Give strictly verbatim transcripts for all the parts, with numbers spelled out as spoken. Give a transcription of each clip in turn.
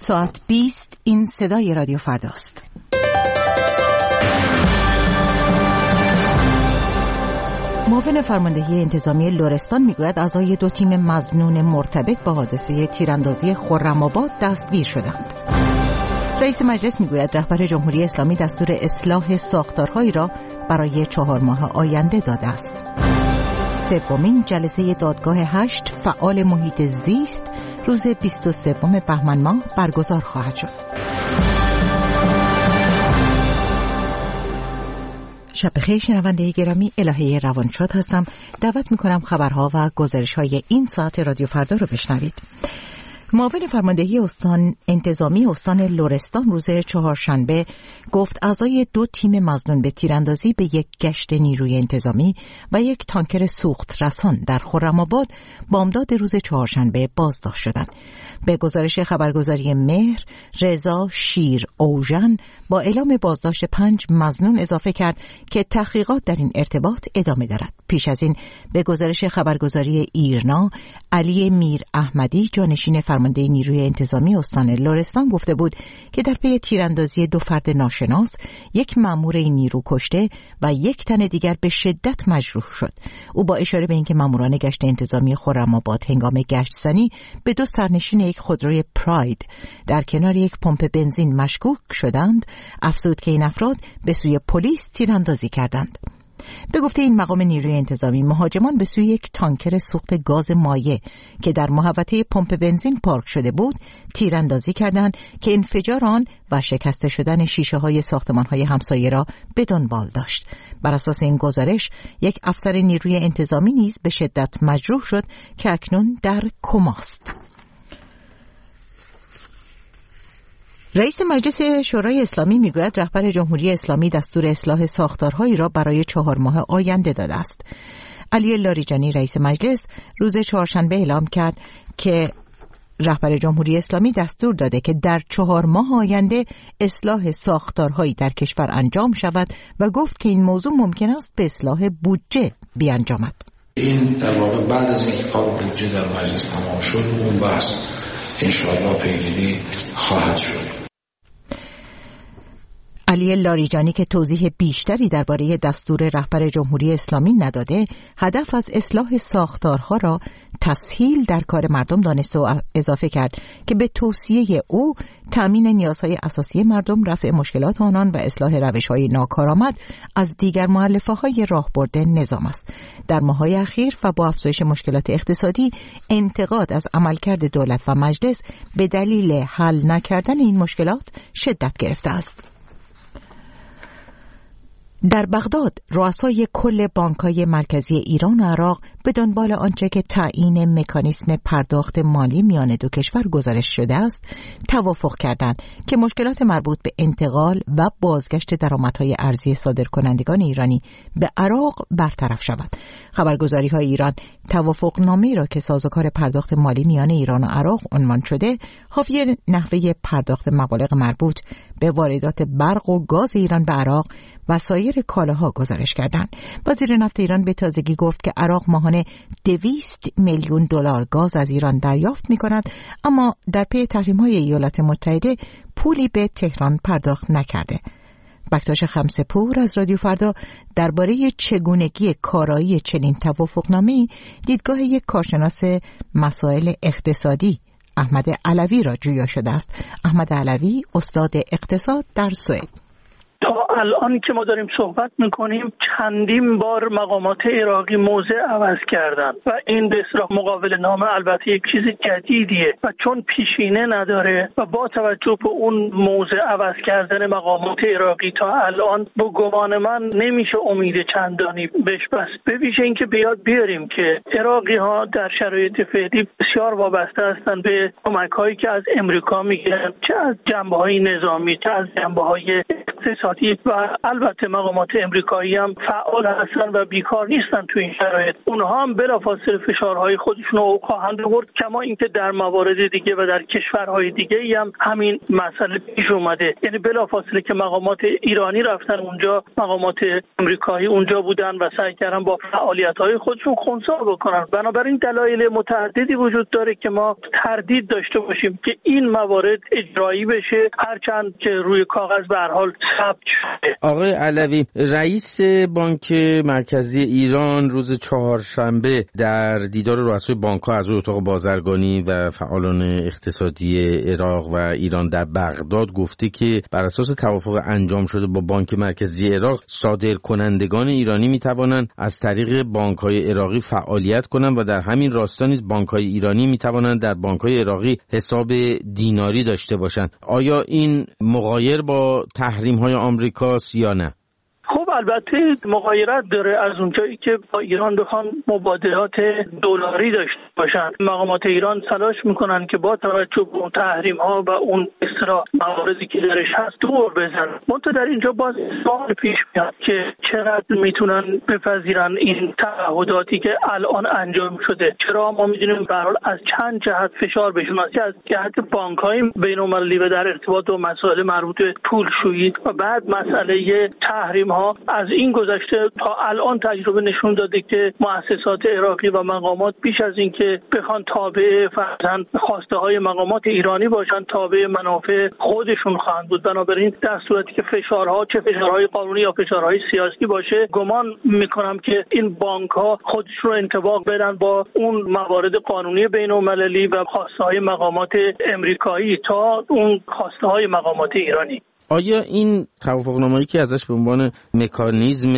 ساعت بیست این صدای رادیو فرداست. معاون فرماندهی انتظامی لرستان میگوید اعضای دو تیم مظنون مرتبط با حادثه تیراندازی خرم‌آباد دستگیر شدند. رئیس مجلس میگوید رهبر جمهوری اسلامی دستور اصلاح ساختارهایی را برای چهار ماه آینده داده است. سومین جلسه دادگاه هشت فعال محیط زیست روز بیست و سوم بهمن ماه برگزار خواهد شد. شب بخیر شنونده گرامی، الهه روانشاد هستم. دعوت میکنم خبرها و گزارش‌های این ساعت رادیو فردا رو بشنوید. معاون فرماندهی استان انتظامی استان لرستان روز چهارشنبه گفت اعضای دو تیم مظنون به تیراندازی به یک گشت نیروی انتظامی و یک تانکر سوخت رسان در خرم‌آباد بامداد روز چهارشنبه بازداشت شدند. به گزارش خبرگزاری مهر، رضا شیر اوژن با اعلام بازداشت پنج مظنون اضافه کرد که تحقیقات در این ارتباط ادامه دارد. پیش از این به گزارش خبرگزاری ایرنا، علی میر احمدی جانشین فرمانده نیروی انتظامی استان لرستان گفته بود که در پی تیراندازی دو فرد ناشناس یک مأمور این نیرو کشته و یک تن دیگر به شدت مجروح شد. او با اشاره به اینکه ماموران گشت انتظامی خرم‌آباد هنگام گشت زنی به دو سرنشین یک خودروی پراید در کنار یک پمپ بنزین مشکوک شدند، افزود که این افراد به سوی پلیس تیراندازی کردند. به گفته این مقام نیروی انتظامی، مهاجمان به سوی یک تانکر سوخت گاز مایع که در محوطه پمپ بنزین پارک شده بود تیراندازی کردند که انفجار آن و شکسته شدن شیشه‌های ساختمان‌های همسایه را به دنبال داشت. بر اساس این گزارش یک افسر نیروی انتظامی نیز به شدت مجروح شد که اکنون در کماست. رئیس مجلس شورای اسلامی میگوید رهبر جمهوری اسلامی دستور اصلاح ساختارهایی را برای چهار ماه آینده داده است. علی لاریجانی رئیس مجلس روز چهارشنبه اعلام کرد که رهبر جمهوری اسلامی دستور داده که در چهار ماه آینده اصلاح ساختارهایی در کشور انجام شود و گفت که این موضوع ممکن است به اصلاح بودجه بیانجامد. این در واقع بعد از اینکه کار بودجه در مجلس تمام شد اون بحث انشاءالله پیگیری خواهد شد. علی لاریجانی که توضیح بیشتری درباره دستور رهبر جمهوری اسلامی نداده، هدف از اصلاح ساختارها را تسهیل در کار مردم دانسته و اضافه کرد که به توصیه او تامین نیازهای اساسی مردم، رفع مشکلات آنان و اصلاح روش‌های ناکارآمد از دیگر مؤلفه‌های راهبرد نظام است. در ماه‌های اخیر و با افزایش مشکلات اقتصادی، انتقاد از عملکرد دولت و مجلس به دلیل حل نکردن این مشکلات شدت گرفته است. در بغداد رؤسای کل بانک‌های مرکزی ایران و عراق به دنبال آنچه که تعیین مکانیسم پرداخت مالی میان دو کشور گزارش شده است، توافق کردند که مشکلات مربوط به انتقال و بازگشت درآمدهای ارزی صادرکنندگان ایرانی به عراق برطرف شود. خبرگزاری‌های ایران توافقنامه‌ای را که سازوکار پرداخت مالی میان ایران و عراق عنوان شده، حاوی نحوه پرداخت مبالغ مربوط به واردات برق و گاز ایران به عراق و سایر کالاها گزارش کردند. وزیر نفت ایران به تازگی گفت که عراق ماهانه دویست میلیون دلار گاز از ایران دریافت می‌کند، اما در پی تحریم‌های ایالات متحده پولی به تهران پرداخت نکرده. بکتاش خمسه‌پور از رادیو فردا درباره چگونگی کارایی چنین توافقنامه‌ای دیدگاه یک کارشناس مسائل اقتصادی احمد علوی را جویا شده است. احمد علوی استاد اقتصاد در سوئد. تا الان که ما داریم صحبت میکنیم چندین بار مقامات عراقی موضع عوض کردن و این به اصطلاح مقابل نامه البته یک چیز جدیدیه و چون پیشینه نداره و با توجه به اون موضع عوض کردن مقامات عراقی تا الان با گمان من نمیشه امید چندانی بهش بست. به ویژه اینکه بیاد بیاریم که عراقی ها در شرایط فعلی بسیار وابسته هستن به کمک هایی که از امریکا میگیرن، چه از جنبه های نظامی چه از جنبه های مؤسساتی و البته مقامات امریکایی هم فعال هستن و بیکار نیستن تو این شرایط. اونها هم بلافاصله فشارهای خودشون رو خواهند آورد، کما اینکه در موارد دیگه و در کشورهای دیگه هم همین مسئله پیش اومده. یعنی بلافاصله که مقامات ایرانی رفتن اونجا، مقامات امریکایی اونجا بودن و سعی کردن با فعالیت‌های خودشون خنثی بکنن. بنابراین دلایل متعددی وجود داره که ما تردید داشته باشیم که این موارد اجرایی بشه، هرچند که روی کاغذ به هر حال ثبت شده. آقای علوی، رئیس بانک مرکزی ایران روز چهارشنبه در دیدار رؤسای بانک‌ها از اتاق بازرگانی و فعالان اقتصادی عراق و ایران در بغداد گفته که بر اساس توافق انجام شده با بانک مرکزی عراق، صادرکنندگان ایرانی می‌توانند از طریق بانک‌های عراقی فعالیت کنند و در همین راستا نیز بانک‌های ایرانی می‌توانند در بانک‌های عراقی حساب دیناری داشته باشند. آیا این مغایر با تحریم‌های آمریکاست یا نه؟ خب البته مغایرت داره از اونجایی که با ایران بخوان مبادلات دلاری داشته باشن. مقامات ایران تلاش میکنن که با توجه به اون تحریم ها و اون اصطلاح مواردی که درش هست دور بزنن. منتها در اینجا باز سوال پیش میاد که چقدر میتونن بپذیرن این تعهداتی که الان انجام شده. چرا ما میدونیم به هر حال از چند جهت فشار بهشون هست، از جهت بانک‌های بین‌المللی و در ارتباط با مسائل مربوط به پولشویی و بعد مسئله تحریم ها. از این گذشته تا الان تجربه نشون داده که مؤسسات عراقی و مقامات بیش از این که بخوان تابع فرضاً خواسته های مقامات ایرانی باشن، تابع منافع خودشون خواهند بود. بنابراین در صورتی که فشارها، چه فشارهای قانونی یا فشارهای سیاسی باشه، گمان میکنم که این بانک ها خودشون رو انطباق بدن با اون موارد قانونی بین‌المللی و خواسته های مقامات امریکایی تا اون خواسته های مقامات ایرانی. آیا این توافقنامه‌ای که ازش به عنوان مکانیزم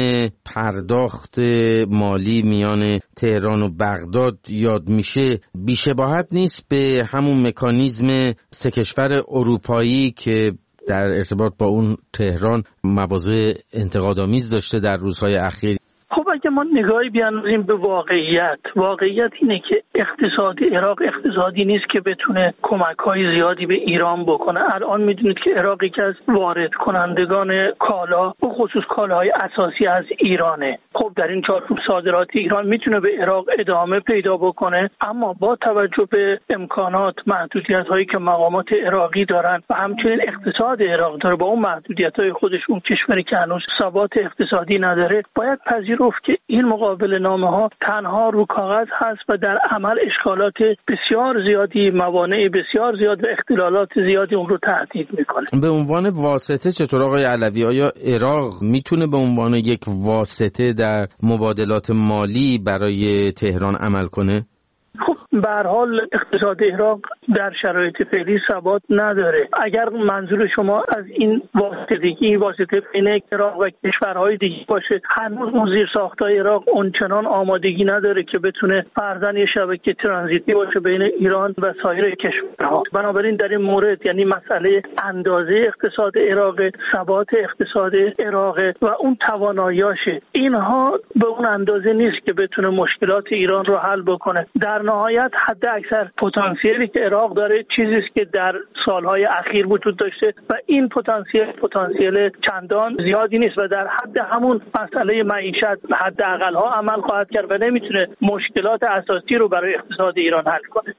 پرداخت مالی میان تهران و بغداد یاد میشه بی‌شباهت نیست به همون مکانیزم سه کشور اروپایی که در ارتباط با اون تهران مواضع انتقادآمیز داشته در روزهای اخیر؟ خب اگه ما نگاهی بیاندازیم به واقعیت، واقعیت اینه که اقتصاد عراق اقتصادی نیست که بتونه کمک‌های زیادی به ایران بکنه. الان میدونید که عراق یکی از وارد کنندگان کالا، به خصوص کالاهای اساسی از ایرانه. خب در این چارچوب صادرات ایران میتونه به عراق ادامه پیدا بکنه، اما با توجه به امکانات، محدودیت‌هایی که مقامات عراقی دارن و همچنین اقتصاد عراق داره، با اون محدودیت‌های خودش، اون کشوری که هنوز ثبات اقتصادی نداره، باید پذیر گفت که این مقابل نامه ها تنها رو کاغذ هست و در عمل اشکالات بسیار زیادی، موانع بسیار زیاد و اختلالات زیادی اون رو تهدید میکنه. به عنوان واسطه چطور آقای علوی؟ آیا عراق میتونه به عنوان یک واسطه در مبادلات مالی برای تهران عمل کنه؟ خب به هر حال اقتصاد عراق در شرایط فعلی ثبات نداره. اگر منظور شما از این واسطگی واسطه بین عراق و کشورهای دیگه باشه، هنوز اون زیرساخت‌های عراق اونچنان آمادگی نداره که بتونه فرضاً یه شبکه ترانزیتی باشه بین ایران و سایر کشورها. بنابراین در این مورد، یعنی مسئله اندازه اقتصاد عراق، ثبات اقتصاد عراق و اون تواناییاشه، اینها به اون اندازه نیست که بتونه مشکلات ایران رو حل بکنه. در نهایت حد اکثر پتانسیلی که عراق داره چیزی است که در سالهای اخیر وجود داشته و این پتانسیل پتانسیل چندان زیادی نیست و در حد همون مسئله معیشت حداقل ها عمل خواهد کرد و نمیتونه مشکلات اساسی رو برای اقتصاد ایران حل کنه.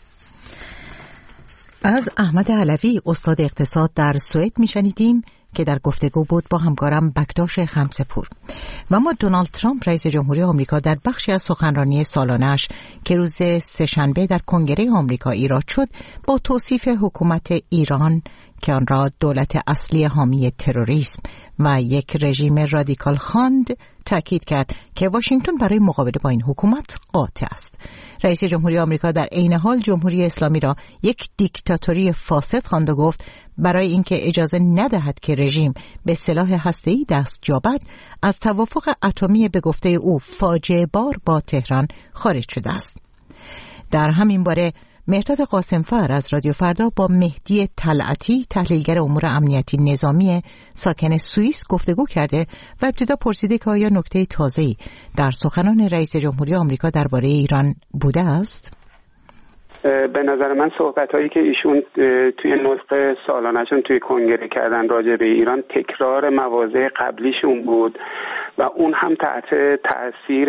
از احمد علوی، استاد اقتصاد در سوئد میشنیدیم که در گفتگو بود با همکارم بکتاش خمسپور. و ما دونالد ترامپ رئیس جمهوری آمریکا در بخشی از سخنرانی سالانه‌اش که روز سه‌شنبه در کنگره آمریکا ایراد شد، با توصیف حکومت ایران که آن را دولت اصلی حامی تروریسم و یک رژیم رادیکال خواند، تاکید کرد که واشنگتن برای مقابله با این حکومت قاطع است. رئیس جمهوری آمریکا در عین حال جمهوری اسلامی را یک دیکتاتوری فاسد خواند و گفت برای اینکه اجازه ندهد که رژیم به سلاح هسته‌ای دست یابد، از توافق اتمی به گفته او فاجعه بار با تهران خارج شده است. در همین باره مهرداد قاسمفر از رادیو فردا با مهدی طلعتی، تحلیلگر امور امنیتی نظامی ساکن سوئیس، گفتگو کرده و ابتدا پرسیده که آیا نکته تازه‌ای در سخنان رئیس جمهوری آمریکا درباره ایران بوده است؟ به نظر من صحبت‌هایی که ایشون توی نطق سالانه‌شون توی کنگره کردن راجع به ایران تکرار مواضع قبلیشون بود و اون هم تحت تأثیر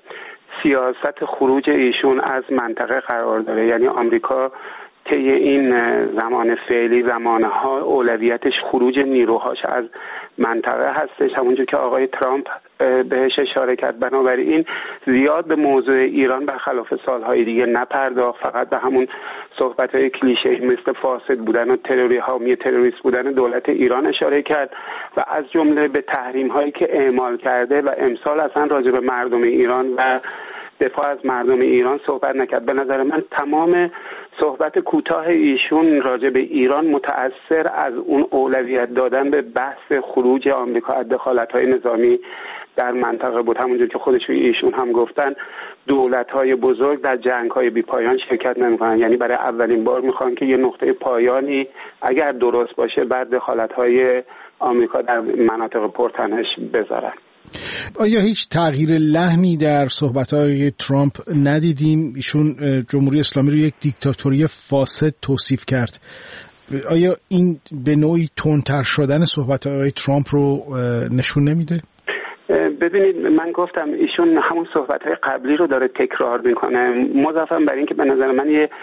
سیاست خروج ایشون از منطقه قرار داره. یعنی آمریکا طی این زمان فعلی زمانها اولویتش خروج نیروهاش از منطقه هستش، همونجور که آقای ترامپ بهش اشاره کرد. بنابراین زیاد به موضوع ایران برخلاف سالهای دیگه نپرداخت، فقط به همون صحبت‌های کلیشه‌ای مثل فاسد بودن و تروری حامی تروریست بودن دولت ایران اشاره کرد و از جمله به تحریم‌هایی که اعمال کرده و امسال اصلا راجع به مردم ایران و دفاع از مردم ایران صحبت نکرد. به نظر من تمام صحبت کوتاه ایشون راجع به ایران متأثر از اون اولویت دادن به بحث خروج آمریکا از دخالت‌های نظامی در منطقه بود. همونجور که خودشون ایشون هم گفتن دولت‌های بزرگ در جنگ‌های بی‌پایان شرکت نمی‌کنن، یعنی برای اولین بار می‌خوان که یه نقطه پایانی اگر درست باشه بعد دخالت‌های آمریکا در مناطق پرتنش بذارن. آیا هیچ تغییر لحنی در صحبت‌های ترامپ ندیدیم؟ ایشون جمهوری اسلامی رو یک دیکتاتوری فاسد توصیف کرد. آیا این به نوعی تندتر شدن صحبت‌های ترامپ رو نشون نمیده؟ ببینید من گفتم ایشون همون صحبت‌های قبلی رو داره تکرار میکنه، مضافاً بر این که به نظر من یه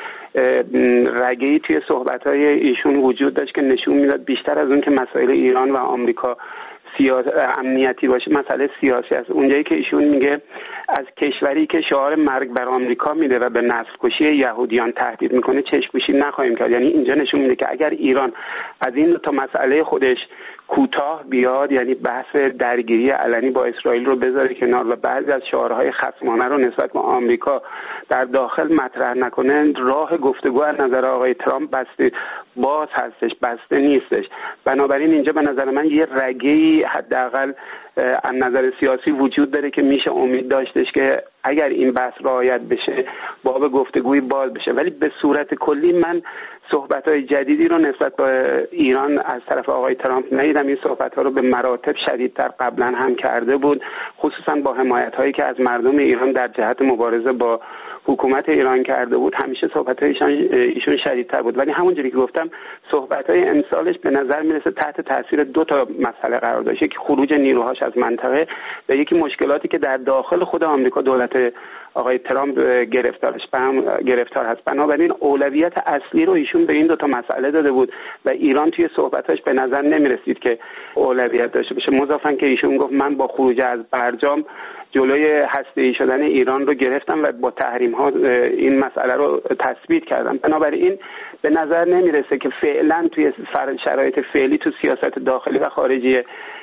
رگه‌ای توی صحبت‌های ایشون وجود داشت که نشون میداد بیشتر از اون که مسائل ایران و آمریکا سیاست امنیتی باشه مسئله سیاسی است. اونجایی که ایشون میگه از کشوری که شعار مرگ بر آمریکا میده و به نسل کشی یهودیان تهدید میکنه چشم‌پوشی نخواهیم کرد. یعنی اینجا نشون میده که اگر ایران از این تا مسئله خودش کوتاه بیاد، یعنی بحث درگیری علنی با اسرائیل رو بذاره کنار و بعضی از شعارهای خصمانه رو نسبت به آمریکا در داخل مطرح نکنه، راه گفتگو از نظر آقای ترامپ بسته باز هستش، بسته نیستش. بنابراین اینجا به نظر من یه رگه‌ای حداقل از نظر سیاسی وجود داره که میشه امید داشتش که اگر این بحث رعایت بشه باب گفتگوی باز بشه. ولی به صورت کلی من صحبت‌های جدیدی رو نسبت به ایران از طرف آقای ترامپ ندیدم. این صحبت‌ها رو به مراتب شدیدتر قبلا هم کرده بود، خصوصا با حمایت‌هایی که از مردم ایران در جهت مبارزه با حکومت ایران کرده بود. همیشه صحبت‌های ایشون شدیدتر بود. ولی همونجوری که گفتم صحبت‌های امسالش به نظر میرسه تحت تاثیر دو تا مسئله قرار داشته، یکی خروج نیروهاش از منطقه و یکی مشکلاتی که در داخل خود آمریکا دولت آقای ترامپ گرفتارش گرفتار هست. بنابراین اولویت اصلی رو ایشون به این دو تا مسئله داده بود و ایران توی صحبتاش به نظر نمی رسید که اولویت داشته باشه. مضافاً که ایشون گفت من با خروج از برجام جلوی هسته‌ای شدن ایران رو گرفتم و با تحریم ها این مسئله رو تثبیت کردم. بنابراین به نظر نمی رسه که فعلا توی شرایط فعلی تو سیاست داخلی و خارجی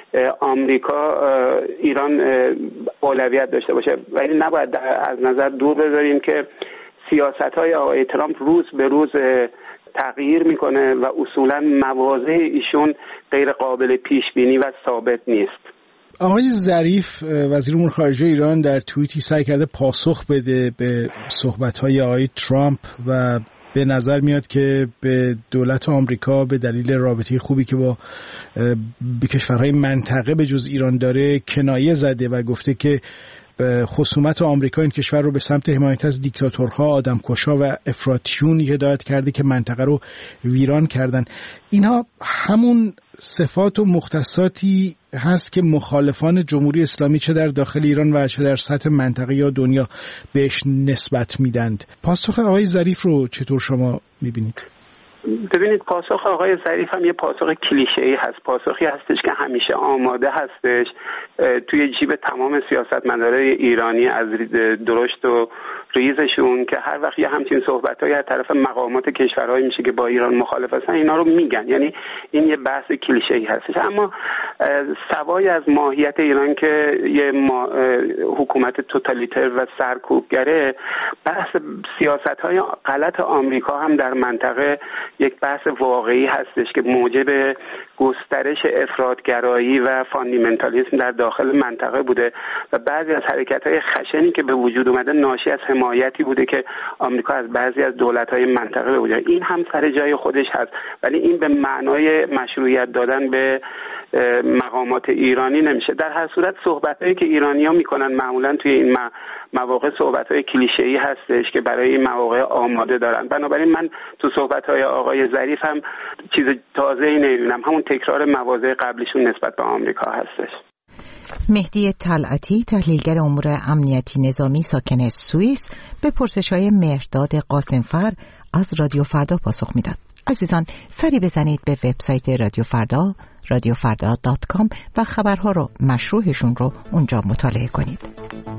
آمریکا ایران اولویت داشته باشه. ولی نباید از نظر دور بذاریم که سیاست‌های آقای ترامپ روز به روز تغییر میکنه و اصولا مواضع ایشون غیر قابل پیش بینی و ثابت نیست. آقای ظریف وزیر امور خارجه ایران در توییتی سعی کرده پاسخ بده به صحبت‌های آقای ترامپ و به نظر میاد که به دولت آمریکا به دلیل رابطه خوبی که با کشورهای منطقه به جز ایران داره کنایه زده و گفته که خصومت آمریکا این کشور رو به سمت حمایت از دیکتاتورها، آدمکشا و افراطیون هدایت کرده که منطقه رو ویران کردن. اینها همون صفات و مختصاتی هست که مخالفان جمهوری اسلامی چه در داخل ایران و چه در سطح منطقه یا دنیا بهش نسبت میدند. پاسخ آقای ظریف رو چطور شما میبینید؟ ببینید پاسخ آقای ظریف هم یه پاسخ کلیشه‌ای هست، پاسخی هستش که همیشه آماده هستش توی جیب تمام سیاستمدارای ایرانی از درشت و ریزشون که هر وقت یه همچین صحبتایی از طرف مقامات کشورهایی میشه که با ایران مخالف هستن اینا رو میگن. یعنی این یه بحث کلیشه‌ای هستش. اما سوای از ماهیت ایران که یه ما حکومت توتالیتر و سرکوبگره، بحث سیاست‌های غلط آمریکا هم در منطقه یک بحث واقعی هستش که موجب گسترش افراطگرایی و فاندامنتالیسم در داخل منطقه بوده و بعضی از حرکت‌های خشنی که به وجود اومده ناشی از حمایتی بوده که آمریکا از بعضی از دولت‌های منطقه به وجود. این هم سر جای خودش هست، ولی این به معنای مشروعیت دادن به مقامات ایرانی نمیشه. در هر صورت صحبتایی که ایرانی‌ها میکنن معمولا توی این مواقع صحبت‌های کلیشه‌ای هستش که برای این مواقع آماده دارن. بنابراین من تو صحبت‌های آقای ظریف هم چیز تازه‌ای نمی‌بینم، همون تکرار مواضع قبلیشون نسبت به آمریکا هستش. مهدی طلعتی، تحلیلگر امور امنیتی نظامی ساکن سوئیس، به پرسش‌های مهرداد قاسمفر از رادیو فردا پاسخ میداد. عزیزان سری بزنید به وبسایت رادیو فردا رادیو فردا دات کام و خبرها رو مشروحشون رو اونجا مطالعه کنید.